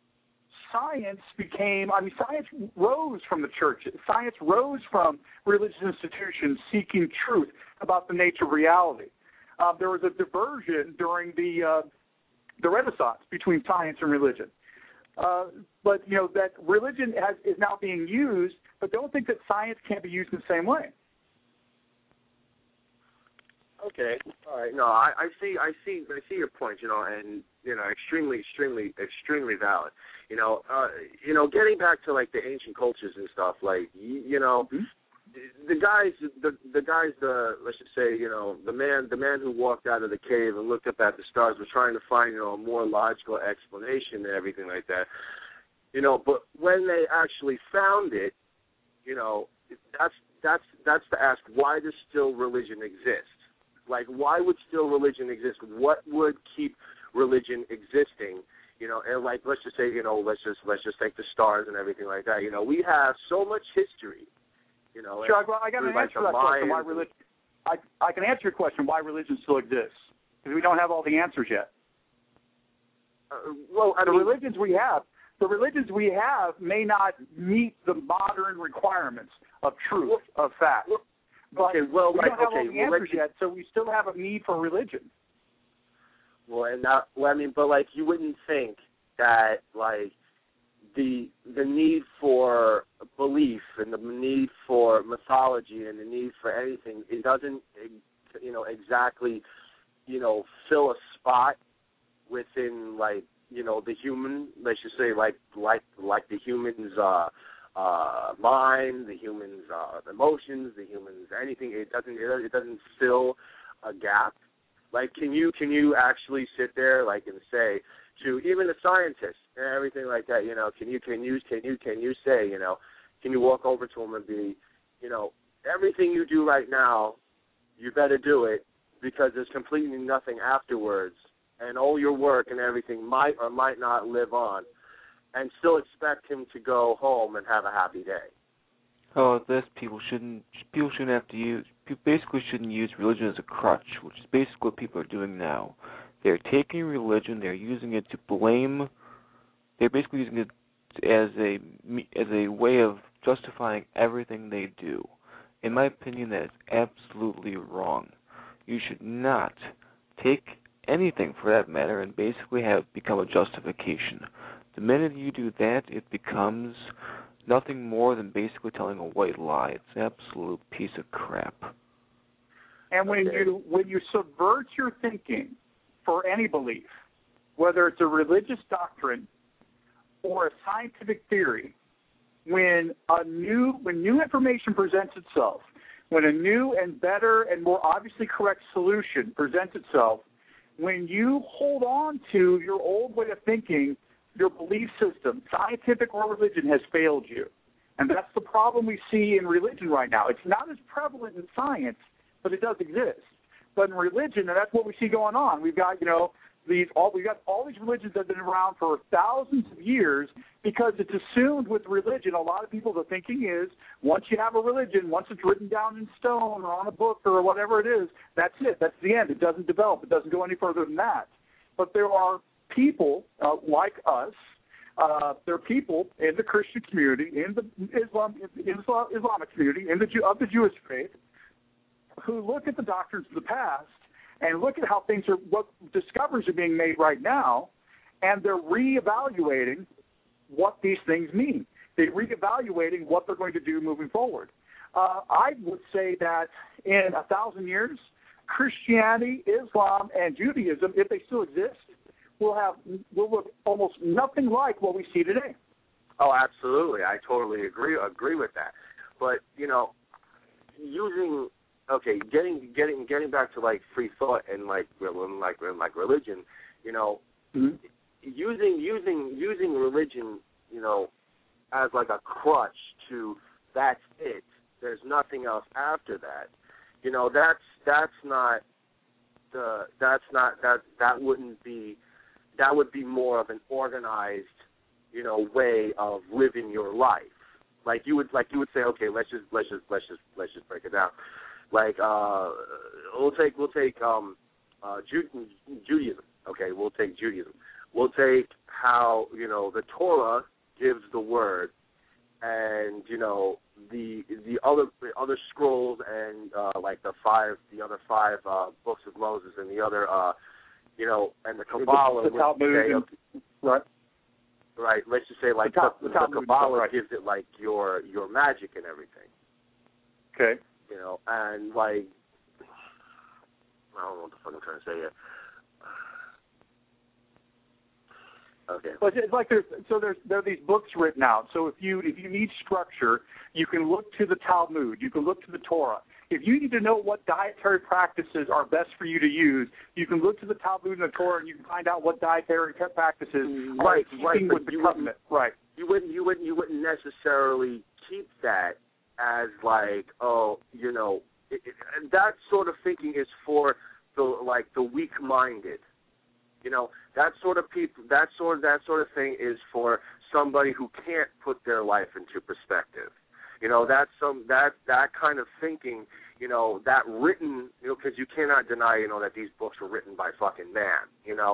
Science became, I mean, science rose from the churches. Science rose from religious institutions seeking truth about the nature of reality. Uh, there was a diversion during the uh, the Renaissance between science and religion. Uh, but, you know, that religion has, is now being used, but don't think that science can't be used in the same way. Okay, all right. No, I, I see, I see, I see your point. You know, and you know, extremely, extremely, extremely valid. You know, uh, you know, getting back to like the ancient cultures and stuff, like you, you know, mm-hmm. the guys, the the guys, the let's just say, you know, the man, the man who walked out of the cave and looked up at the stars was trying to find, you know, a more logical explanation and everything like that. You know, but when they actually found it, you know, that's that's that's to ask, why does still religion exist? Like, why would still religion exist? What would keep religion existing? You know, and like, let's just say, you know, let's just let's just take the stars and everything like that. You know, we have so much history. You know, sure, I, I got an answer to that question. Why religion? I I can answer your question. Why religion still exists? Because we don't have all the answers yet. Uh, well, I the mean, religions we have, the religions we have may not meet the modern requirements of truth, well, of fact. Well, but okay, well, we like, don't have okay, all the well, answers yet, so we still have a need for religion. Well, and not, well, I mean, but like, you wouldn't think that like the the need for belief and the need for mythology and the need for anything, it doesn't, you know, exactly, you know, fill a spot within, like, you know, the human, let's just say, like like like the human's uh, uh, mind, the human's uh, emotions, the human's anything. It doesn't it doesn't fill a gap. Like, can you can you actually sit there, like, and say to even a scientist and everything like that, you know, can you can you can you can you say, you know, can you walk over to him and be, you know, everything you do right now, you better do it, because there's completely nothing afterwards, and all your work and everything might or might not live on, and still expect him to go home and have a happy day. Oh, this people shouldn't people shouldn't have to use people basically shouldn't use religion as a crutch, which is basically what people are doing now. They're taking religion, they're using it to blame. They're basically using it as a as a way of justifying everything they do. In my opinion, that is absolutely wrong. You should not take anything, for that matter, and basically have it become a justification. The minute you do that, it becomes nothing more than basically telling a white lie. It's an absolute piece of crap. And when Okay. you when you subvert your thinking for any belief, whether it's a religious doctrine or a scientific theory, when a new when new information presents itself, when a new and better and more obviously correct solution presents itself, when you hold on to your old way of thinking, your belief system, scientific or religion, has failed you. And that's the problem we see in religion right now. It's not as prevalent in science, but it does exist. But in religion, and that's what we see going on. We've got, you know, these all we've got all these religions that have been around for thousands of years, because it's assumed with religion, a lot of people, the thinking is, once you have a religion, once it's written down in stone or on a book or whatever it is, that's it. That's the end. It doesn't develop. It doesn't go any further than that. But there are people uh, like us, uh, there are people in the Christian community, in the Islam, in Islam, Islamic community, in the of the Jewish faith, who look at the doctrines of the past and look at how things are, what discoveries are being made right now, and they're reevaluating what these things mean. They're reevaluating what they're going to do moving forward. Uh, I would say that in a thousand years, Christianity, Islam, and Judaism, if they still exist, will have will look almost nothing like what we see today. Oh, absolutely. I totally agree agree with that. But, you know, using okay, getting getting getting back to like free thought and like like like religion, you know, mm-hmm. using using using religion, you know, as like a crutch to that's it. There's nothing else after that. You know, that's that's not the that's not that that wouldn't be that would be more of an organized, you know, way of living your life. Like you would like you would say, okay, let's just let's just let's just let's just break it down. Like uh, we'll take we'll take um, uh, Ju- Judaism. Okay, we'll take Judaism. We'll take how, you know, the Torah gives the word, and you know the the other the other scrolls and uh, like the five the other five uh, books of Moses and the other uh, you know and the Kabbalah. The, the Talmud, say, and, right? Right. Let's just say like the, the, the, the Kabbalah right. gives it like your your magic and everything. Okay. You know, and like I don't know what the fuck I'm trying to say here. Okay. But it's like there's so there's there are these books written out. So if you if you need structure, you can look to the Talmud, you can look to the Torah. If you need to know what dietary practices are best for you to use, you can look to the Talmud and the Torah, and you can find out what dietary practices right, are keeping right, with the you covenant. Right. You wouldn't you wouldn't you wouldn't necessarily keep that as like, oh, you know, it, it, and that sort of thinking is for the like the weak-minded. You know, that sort of people, that sort that sort of thing is for somebody who can't put their life into perspective. You know, that's some that that kind of thinking. You know, that written. You know, because you cannot deny. You know, that these books were written by fucking man. You know,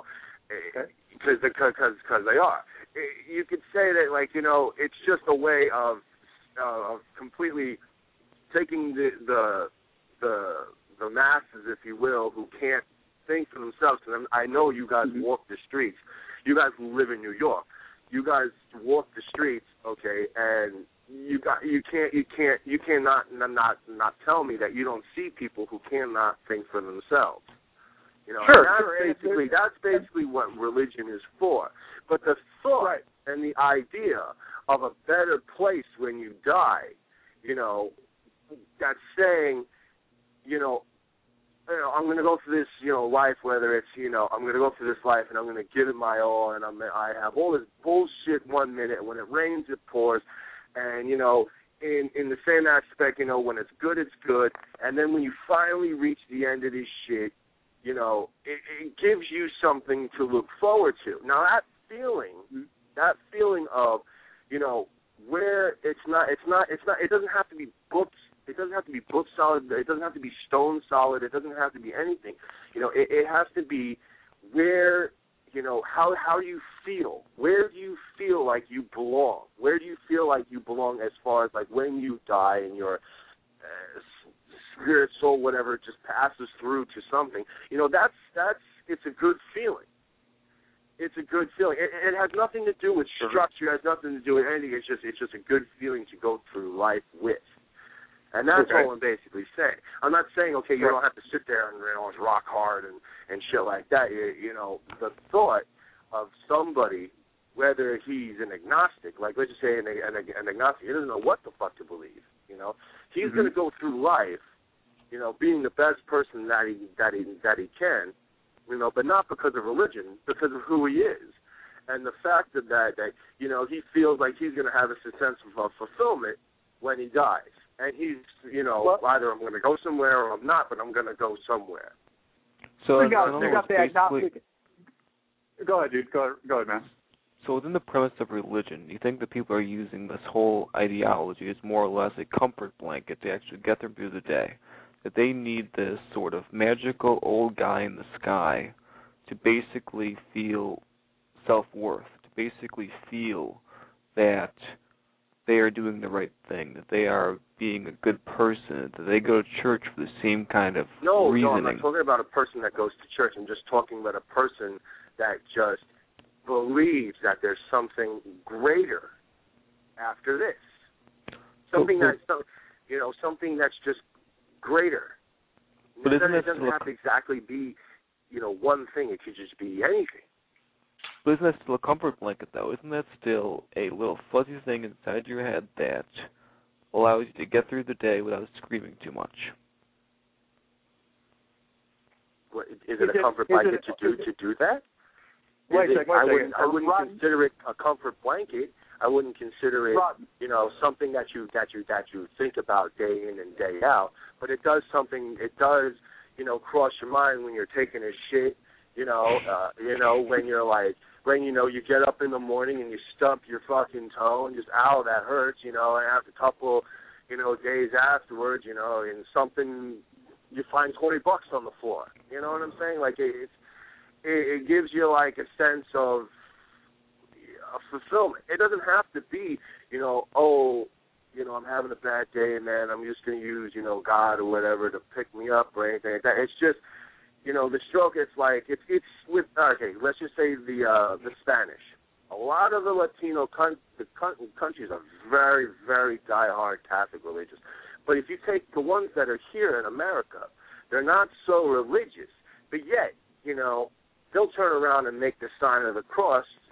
because okay. because because they are. You could say that, like, you know, it's just a way of uh, of completely taking the the the the masses, if you will, who can't think for themselves. And I know you guys mm-hmm. walk the streets. You guys who live in New York, you guys walk the streets, okay, and you got you can't you can't you cannot not not tell me that you don't see people who cannot think for themselves. You know, sure, that's sure. basically that's basically what religion is for. But the thought right. and the idea of a better place when you die, you know, that's saying, you know, you know, I'm going to go through this, you know, life, whether it's, you know, I'm going to go through this life and I'm going to give it my all, and I'm, I have all this bullshit one minute. When it rains, it pours. And, you know, in, in the same aspect, you know, when it's good, it's good. And then when you finally reach the end of this shit, you know, it, it gives you something to look forward to. Now, that feeling, that feeling of, you know, where it's not, it's not, it's not, it doesn't have to be books. It doesn't have to be book solid. It doesn't have to be stone solid. It doesn't have to be anything. You know, it, it has to be where, you know, how how you feel. Where do you feel like you belong? Where do you feel like you belong as far as like when you die and your uh, spirit, soul, whatever, just passes through to something. You know, that's that's it's a good feeling. It's a good feeling. It, it has nothing to do with structure. It has nothing to do with anything. It's just it's just a good feeling to go through life with. And that's okay. all I'm basically saying. I'm not saying, okay, you don't have to sit there and, you know, rock hard and, and shit like that. You, you know, the thought of somebody, whether he's an agnostic, like let's just say an, an, an agnostic, he doesn't know what the fuck to believe, you know. He's mm-hmm. going to go through life, you know, being the best person that he, that he, that he can, you know, but not because of religion, because of who he is. And the fact that, that, that you know, he feels like he's going to have a sense of uh, fulfillment when he dies. And he's, you know, well, either I'm going to go somewhere or I'm not, but I'm going to go somewhere. So we got, we got the agnostic. Go ahead, dude. Go, go ahead, man. So within the premise of religion, do you think that people are using this whole ideology as more or less a comfort blanket to actually get them through the day? That they need this sort of magical old guy in the sky to basically feel self-worth, to basically feel that they are doing the right thing, that they are being a good person, that they go to church for the same kind of no, reasoning. No, I'm not talking about a person that goes to church. I'm just talking about a person that just believes that there's something greater after this. Something but, but, that's, you know, something that's just greater. But it isn't doesn't, that it doesn't have to exactly be, you know, one thing. It could just be anything. But isn't that still a comfort blanket, though? Isn't that still a little fuzzy thing inside your head that allows you to get through the day without screaming too much? What, is it is a comfort it, blanket it, to do to do that? Wait a second. I wouldn't, I wouldn't consider it a comfort blanket. I wouldn't consider it, Rotten. you know, something that you that you that you think about day in and day out. But it does something. It does, you know, cross your mind when you're taking a shit. You know, uh, you know, when you're like, when, you know, you get up in the morning and you stump your fucking toe and just, ow, that hurts, you know, and after a couple, you know, days afterwards, you know, and something, you find twenty bucks on the floor. You know what I'm saying? Like, it, it's, it, it gives you, like, a sense of a fulfillment. It doesn't have to be, you know, oh, you know, I'm having a bad day, and man, I'm just going to use, you know, God or whatever to pick me up or anything like that. It's just, you know, the stroke, it's like, it's it's with, okay, let's just say the uh, the Spanish. A lot of the Latino con- the con- countries are very, very diehard Catholic religious. But if you take the ones that are here in America, they're not so religious. But yet, you know, they'll turn around and make the sign of the cross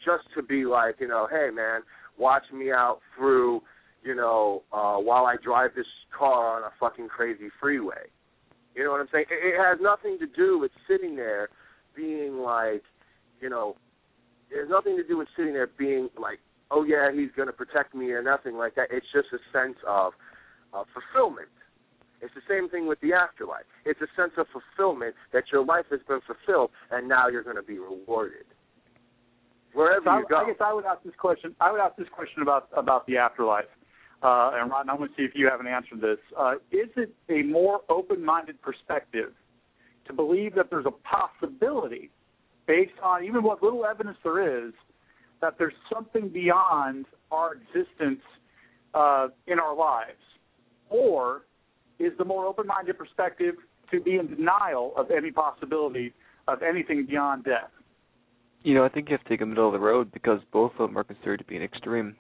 just to be like, you know, hey man, watch me out through, you know, uh, while I drive this car on a fucking crazy freeway. You know what I'm saying? It, it has nothing to do with sitting there being like, you know, it has nothing to do with sitting there being like, oh yeah, he's going to protect me or nothing like that. It's just a sense of uh, fulfillment. It's the same thing with the afterlife. It's a sense of fulfillment that your life has been fulfilled and now you're going to be rewarded. Wherever so you go. I guess I would ask this question. I would ask this question about about the afterlife. Uh, and Ron, I'm going to see if you have an answer to this. Uh, is it a more open-minded perspective to believe that there's a possibility, based on even what little evidence there is, that there's something beyond our existence uh, in our lives? Or is the more open-minded perspective to be in denial of any possibility of anything beyond death? You know, I think you have to take a middle of the road because both of them are considered to be an extreme.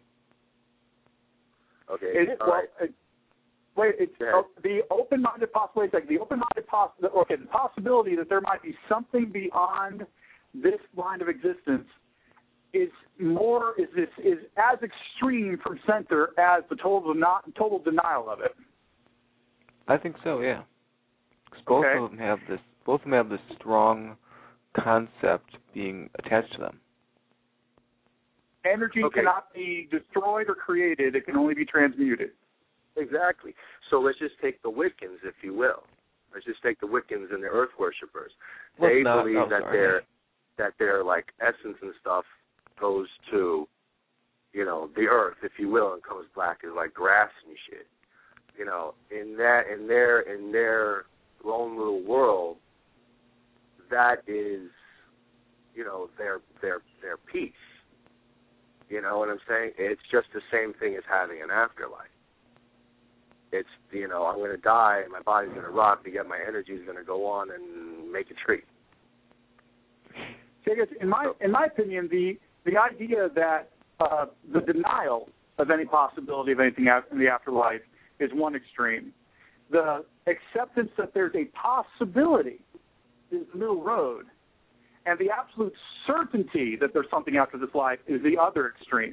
Okay. It's, All well, right. it, wait, it's uh, the open-minded possibility. Like the open-minded poss- okay, the possibility that there might be something beyond this line of existence is more is this is as extreme from center as the total not total denial of it. I think so, yeah. 'Cause both Okay. of them have this. Both of them have this strong concept being attached to them. Energy Okay. cannot be destroyed or created; it can only be transmuted. Exactly. So let's just take the Wiccans, if you will. Let's just take the Wiccans and the Earth worshippers. Let's They not- believe oh, that sorry. their that their like essence and stuff goes to, you know, the Earth, if you will, and comes back as like grass and shit. You know, in that in their in their own little world, that is, you know, their their their peace. You know what I'm saying? It's just the same thing as having an afterlife. It's, you know, I'm going to die, my body's going to rot, but yet my energy is going to go on and make a tree. So I guess, in my in my opinion, the the idea that uh, the denial of any possibility of anything out in the afterlife is one extreme. The acceptance that there's a possibility is the middle road, and the absolute certainty that there's something after this life is the other extreme.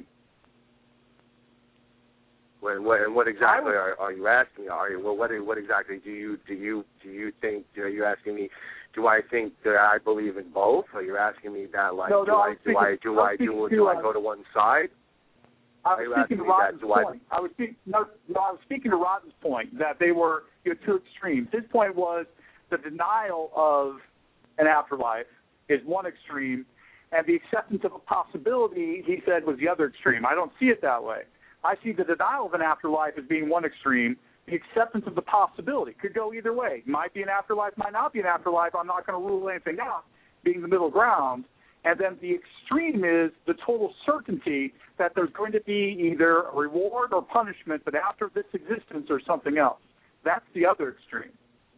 When, what, and what exactly would, are, are you asking? Are you well? What what exactly do you do you do you think? Are you asking me? Do I think that I believe in both? Are you asking me that like no, do, no, I, do speaking, I do I I do do do I I go to one side? I Are was you speaking to asking me that? Rodden's Do I- point. I was speaking no, no, I was speaking to Rodden's point that they were, you know, two extremes. His point was the denial of an afterlife is one extreme, and the acceptance of a possibility, he said, was the other extreme. I don't see it that way. I see the denial of an afterlife as being one extreme. The acceptance of the possibility could go either way. Might be an afterlife, might not be an afterlife. I'm not going to rule anything out, being the middle ground. And then the extreme is the total certainty that there's going to be either a reward or punishment, but after this existence or something else. That's the other extreme.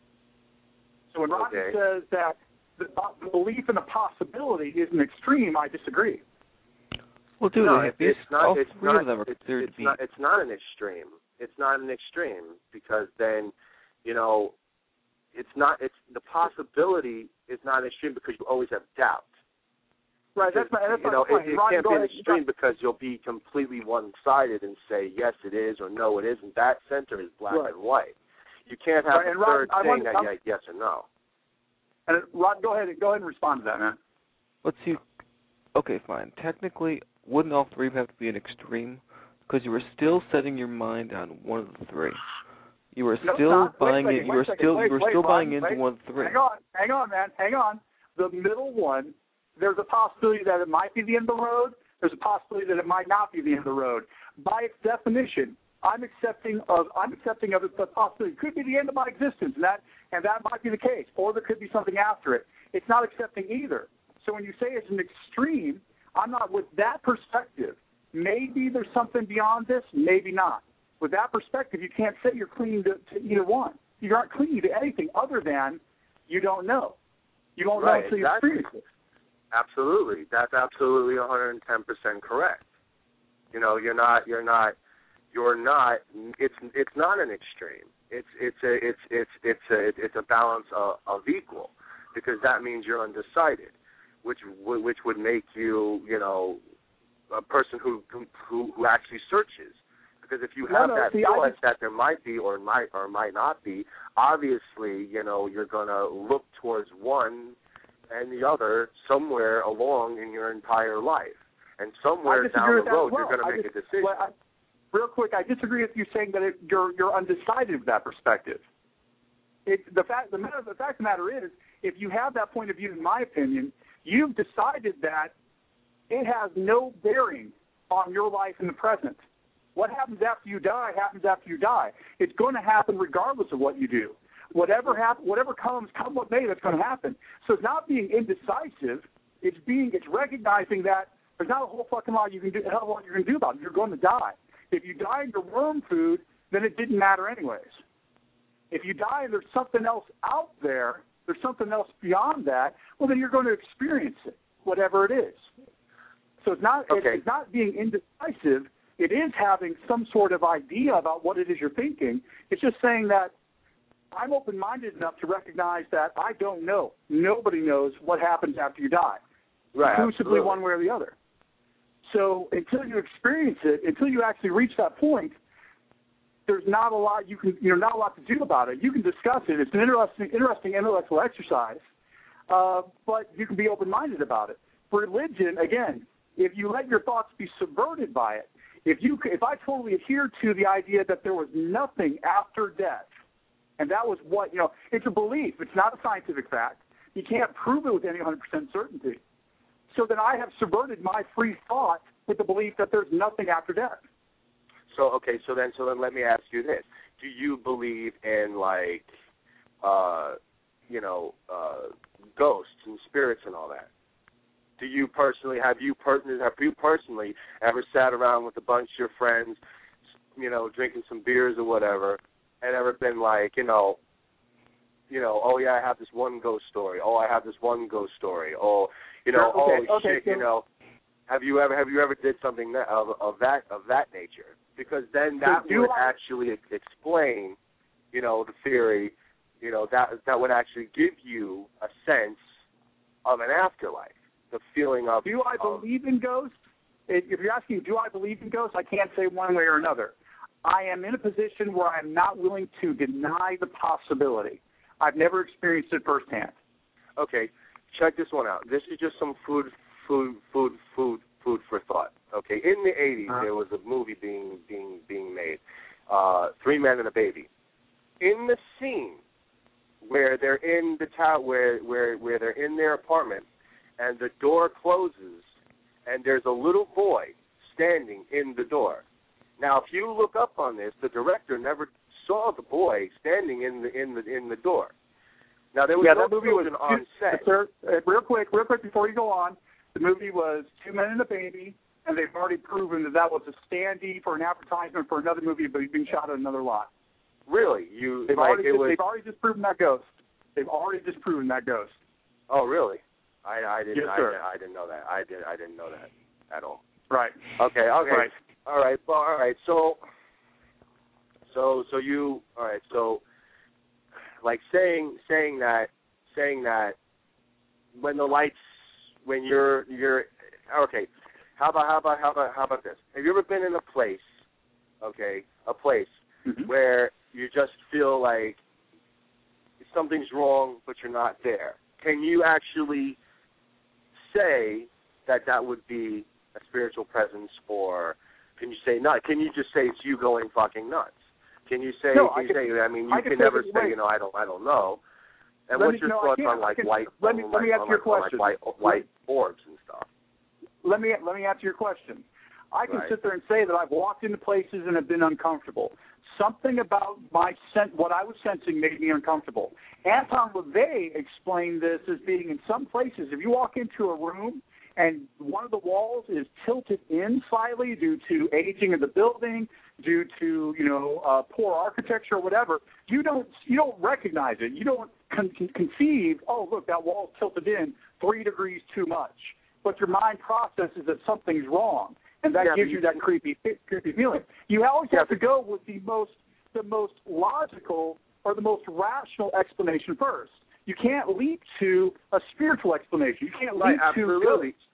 So when Rodden Okay. says that the, uh, the belief in a possibility is an extreme, I disagree. Well, dude, No, they- it's, these, it's not. all It's three not. of them are it's, considered it's to be. not. It's not an extreme. It's not an extreme because then, you know, it's not. It's the possibility is not an extreme because you always have doubt. Right, that's my, that's you my know, point. it, it Rodden, can't go be an ahead. extreme because you'll be completely one-sided and say yes it is or no it isn't. That center is black Right. and white. You can't have Right, a and third Rodden, I thing want- that I'm- yeah, yes or no. And Rod, go ahead and go ahead and respond to that, man. Let's see. Okay, fine. Technically, wouldn't all three have to be an extreme? Because you were still setting your mind on one of the three. You were No, still not. Wait a buying second, it. You wait a were second, still wait, you were wait, still Ron, buying into wait. one of the three. Hang on, hang on, man, hang on. The middle one, there's a possibility that it might be the end of the road. There's a possibility that it might not be the end of the road. By its definition, I'm accepting of I'm accepting of it, the possibility it could be the end of my existence, and that and that might be the case, or there could be something after it. It's not accepting either. So when you say it's an extreme, I'm not with that perspective. Maybe there's something beyond this, maybe not. With that perspective, you can't say you're clinging to, to either one. You aren't clinging to anything other than you don't know. You don't Right, know until exactly. you experience it. Absolutely, that's absolutely one hundred ten percent correct. You know, you're not, you're not, you're not. It's it's not an extreme. It's it's a it's it's it's a it's a balance of, of equal, because that means you're undecided, which which would make you, you know, a person who who who actually searches. Because if you have no, no, that see, thought just, that there might be or might or might not be, obviously, you know, you're going to look towards one and the other somewhere along in your entire life. And somewhere down the road, well. you're going to make just, a decision. Well, I, real quick, I disagree with you saying that it, you're you're undecided with that perspective. It, the fact the matter the fact of the matter is, if you have that point of view, in my opinion, you've decided that it has no bearing on your life in the present. What happens after you die happens after you die. It's going to happen regardless of what you do. Whatever happen, whatever comes, come what may, that's going to happen. So it's not being indecisive. It's being, it's recognizing that there's not a whole fucking lot you can do. Hell, what you're going to do about it? You're going to die. If you die in your worm food, then it didn't matter anyways. If you die and there's something else out there, there's something else beyond that, well, then you're going to experience it, whatever it is. So it's not, okay. it's not being indecisive. It is having some sort of idea about what it is you're thinking. It's just saying that I'm open-minded enough to recognize that I don't know. Nobody knows what happens after you die, right? Exclusively one way or the other. So until you experience it, until you actually reach that point, there's not a lot you can, you know, not a lot to do about it. You can discuss it. It's an interesting, interesting intellectual exercise, uh, but you can be open-minded about it. For religion, again, if you let your thoughts be subverted by it, If you, if I totally adhered to the idea that there was nothing after death, and that was what, you know, it's a belief. It's not a scientific fact. You can't prove it with any one hundred percent certainty. So then I have subverted my free thought with the belief that there's nothing after death. So, okay, so then, so then let me ask you this. Do you believe in, like, uh, you know, uh, ghosts and spirits and all that? Do you personally, have you personally, have you personally ever sat around with a bunch of your friends, you know, drinking some beers or whatever, and ever been like, you know, you know, oh yeah, I have this one ghost story. Oh, I have this one ghost story. Oh, you know, okay, oh okay, shit, so, you know, have you ever, have you ever did something that, of of that of that nature? Because then that so would I, actually explain, you know, the theory, you know, that that would actually give you a sense of an afterlife. The feeling of do I of, believe in ghosts? If you're asking, do I believe in ghosts? I can't say one way or another. I am in a position where I'm not willing to deny the possibility. I've never experienced it firsthand. Okay, check this one out. This is just some food, food, food, food, food for thought. Okay, in the eighties, uh-huh. there was a movie being being being made, uh, Three Men and a Baby. In the scene where they're in the tower, where where where they're in their apartment, and the door closes, and there's a little boy standing in the door. Now, if you look up on this, the director never saw the boy standing in the in the in the door. Now, there was yeah, no that movie was on set. Sir, uh, real quick, real quick before you go on, the movie was Two Men and a Baby, and they've already proven that that was a standee for an advertisement for another movie, but he's being shot at another lot. Really, you they've like already it just, was... they've already disproven that ghost. They've already disproven that ghost. Oh, really? I, I didn't. Yes, sir. I, I didn't know that. I did. I didn't know that at all. Right. Okay. Okay. Right. All right. Well. All right. So. So. So you. All right. So. Like saying saying that saying that when the lights when you're you're okay. How about how about how about how about this? Have you ever been in a place? Okay. A place mm-hmm. where you just feel like something's wrong, but you're not there. Can you actually say that that would be a spiritual presence, or can you say not? Can you just say it's you going fucking nuts? Can you say? No, can I you can, say? I mean, you I can, can never say, say, you know, I don't, I don't know. And let what's me, your no, thoughts on I like can, white? Let me on, let me like, ask you a on, question. like white, white orbs and stuff. Let me let me answer your question. I can right. sit there and say that I've walked into places and have been uncomfortable. Something about my sen- what I was sensing made me uncomfortable. Anton LaVey explained this as being in some places, if you walk into a room and one of the walls is tilted in slightly due to aging of the building, due to, you know, uh, poor architecture or whatever, you don't you don't recognize it. You don't con- conceive, oh, look, that wall's tilted in three degrees too much. But your mind processes that something's wrong. And that yeah, gives you that creepy, creepy feeling. You always yeah, have to go with the most, the most logical or the most rational explanation first. You can't leap to a spiritual explanation. You can't right, leap absolutely. to ghosts.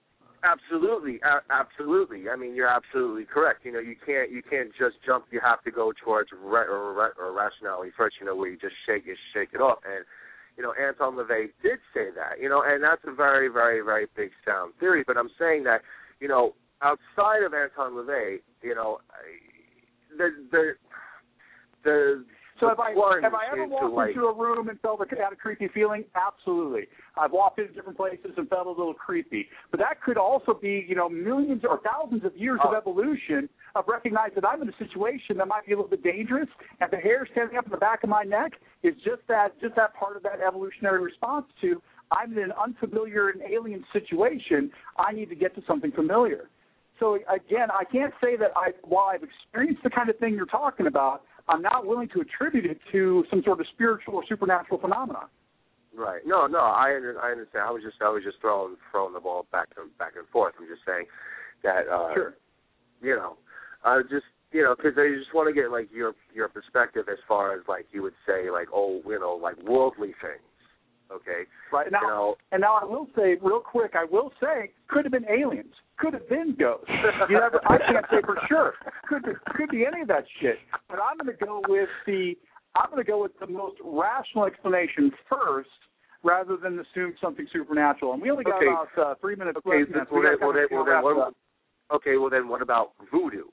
Absolutely, a- absolutely. I mean, you're absolutely correct. You know, you can't you can't just jump. You have to go towards re- or, re- or rationality first. You know, where you just shake it, shake it off. And you know, Anton LaVey did say that. You know, and that's a very, very, very big sound theory. But I'm saying that, you know, outside of Anton LaVey, you know, the the the So have I, have I ever into walked like, into a room and felt a, had a creepy feeling? Absolutely. I've walked into different places and felt a little creepy. But that could also be, you know, millions or thousands of years oh. of evolution of recognizing that I'm in a situation that might be a little bit dangerous, and the hair standing up in the back of my neck is just that, just that part of that evolutionary response to I'm in an unfamiliar and alien situation. I need to get to something familiar. So, again, I can't say that I, while I've experienced the kind of thing you're talking about, I'm not willing to attribute it to some sort of spiritual or supernatural phenomenon. Right. No, no, I under, I understand. I was just I was just throwing throwing the ball back and back and forth. I'm just saying that uh, sure. You know, I just you know because I just want to get like your your perspective as far as like you would say like oh you know like worldly things. Okay. Right. Now, you know, and now I will say real quick. I will say could have been aliens. Could have been ghosts. You never, I can't say for sure. Could be, could be any of that shit. But I'm going to go with the I'm going to go with the most rational explanation first, rather than assume something supernatural. And we only got okay. about uh, three minutes okay, left. Well, then, well, then, well, then, what, okay. Well, then, what about voodoo?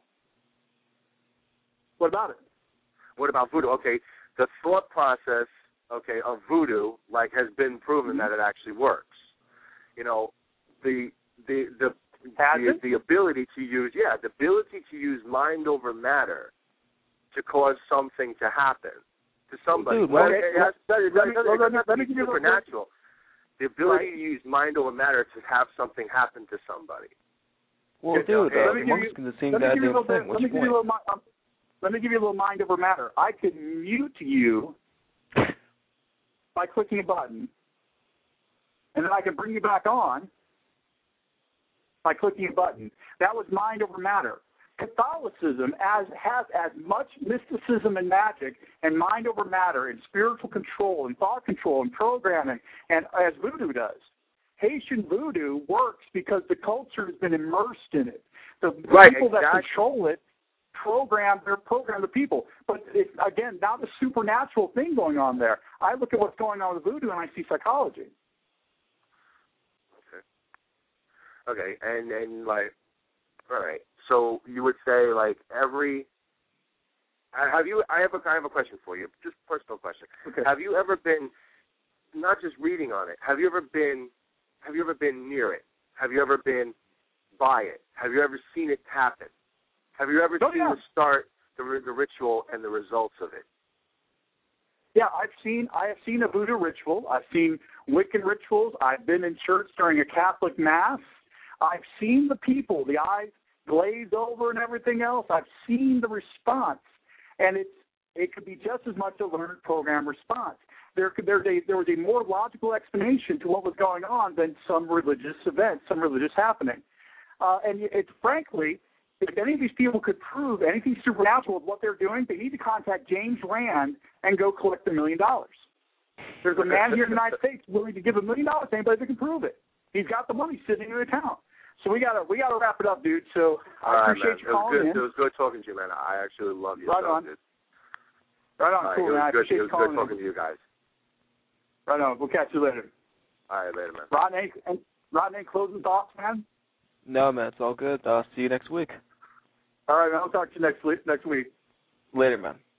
What about it? What about voodoo? Okay, the thought process, okay, of voodoo, like, has been proven mm-hmm. that it actually works. You know, the the the the, the ability to use, yeah, the ability to use mind over matter to cause something to happen to somebody. Dude, well, okay. it has, it let me, doesn't, let me, it let me doesn't give you supernatural. The ability right. to use mind over matter to have something happen to somebody. Well, you dude, know, uh, amongst the same let goddamn thing. What's let me your point? Give you a little, um, let me give you a little mind over matter. I could mute you by clicking a button, and then I can bring you back on by clicking a button. That was mind over matter. Catholicism as has as much mysticism and magic and mind over matter and spiritual control and thought control and programming and as voodoo does. Haitian voodoo works because the culture has been immersed in it. The right, people exactly. that control it program their program the people. But it's, again, not a supernatural thing going on there. I look at what's going on with voodoo and I see psychology. Okay, and, and like, all right. So you would say like every. Have you? I have a I have a question for you. Just a personal question. Okay. Have you ever been, not just reading on it? Have you ever been? Have you ever been near it? Have you ever been by it? Have you ever seen it happen? Have you ever oh, seen yeah. the start, the the ritual, and the results of it? Yeah, I've seen I have seen a voodoo ritual. I've seen Wiccan rituals. I've been in church during a Catholic mass. I've seen the people, the eyes glazed over and everything else. I've seen the response, and it's it could be just as much a learned program response. There could there's a there was a more logical explanation to what was going on than some religious event, some religious happening. Uh, and it's frankly, if any of these people could prove anything supernatural with what they're doing, they need to contact James Rand and go collect a million dollars. There's a man here in the United States willing to give a million dollars to anybody that can prove it. He's got the money sitting in an account. So we gotta we gotta wrap it up, dude. So I All appreciate right, you man. calling it was good. in. It was good talking to you, man. I actually love you. Right so on. Good. Right on, All cool, right, man. I it was good. appreciate It you was calling good in. talking to you guys. Right on. We'll catch you later. All right, later, man. Ron, any, Ron, any closing thoughts, man? No, man, it's all good. Uh, see you next week. All right, man. I'll talk to you next week. Next week. Later, man.